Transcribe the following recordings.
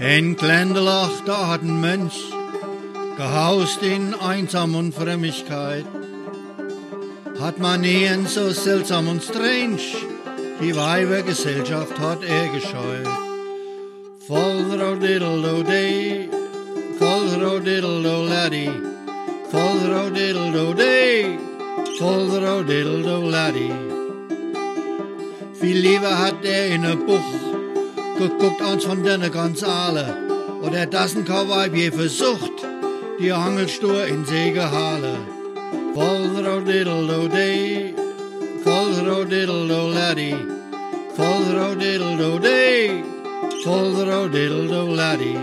In Glendelach, da hat ein Mönch gehaust in Einsam und Frömmigkeit. Hat man nie so seltsam und strange, die Weibergesellschaft hat gescheut. Voll-ro-diddle-do-day, voll-ro-diddle-do-laddie, voll-ro-diddle-do-day, voll-ro-diddle-do-laddie. Viel lieber hat in ne Buch geguckt ans von denen ganz alle, oder das ein Kauweib versucht, die Angelstur in See gehalle. Voll-ro-diddle-do-day, voll-ro-diddle-do-laddie, voll-ro-diddle-do-day, voll-ro-diddle-do-laddie.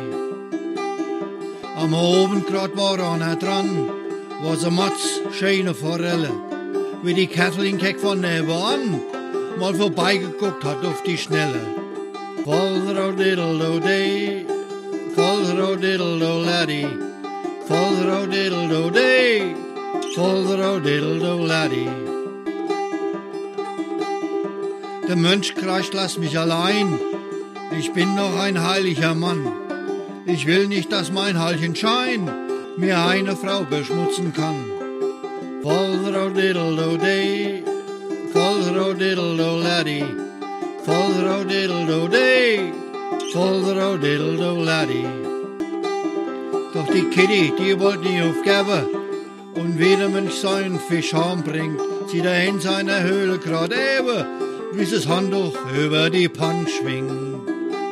Am Abend grad war einer dran, was a Matz, schöne Forelle, wie die Kathleen Keck von nebenan mal vorbeigeguckt hat auf die Schnelle. Voll-ro-diddle-do-day, voll-ro-diddle-do-laddie, voll-ro-diddle-do-day, voll-ro-diddle-do-laddie. Der Mönch kreischt, lass mich allein, ich bin noch ein heiliger Mann. Ich will nicht, dass mein Heiligenschein mir eine Frau beschmutzen kann. Voll-ro-diddle-do-day, voll-ro-diddle-do-laddie, voll-ro-diddle-do-day, voll-ro-diddle-do-laddie. Doch die Kitty, die wollte nie aufgeben, und wie der Mönch seinen Fisch heimbringt, zieht er in seiner Höhle grad eben, wie das Handtuch über die Panne schwingt.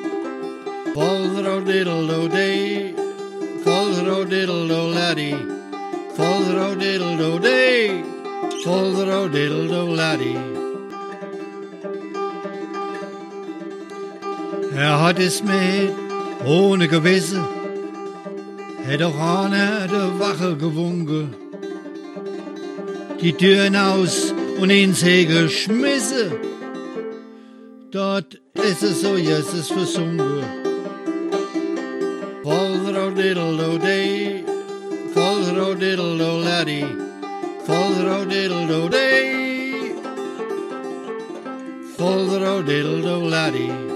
Voll-ro-diddle-do-day, voll-ro-diddle-do-laddie, voll-ro-diddle-do-day, voll-ro-diddle-do-laddie. Hat es mit ohne Gewisse, hätt auch einer der Wache gewunken, die Türen aus und in See geschmissen. Dort ist es so, jetzt ist versunken. Voll-ro-diddle-do-day, voll-ro-diddle-do-laddie, voll-ro-diddle-do-day, voll-ro-diddle-do-laddie.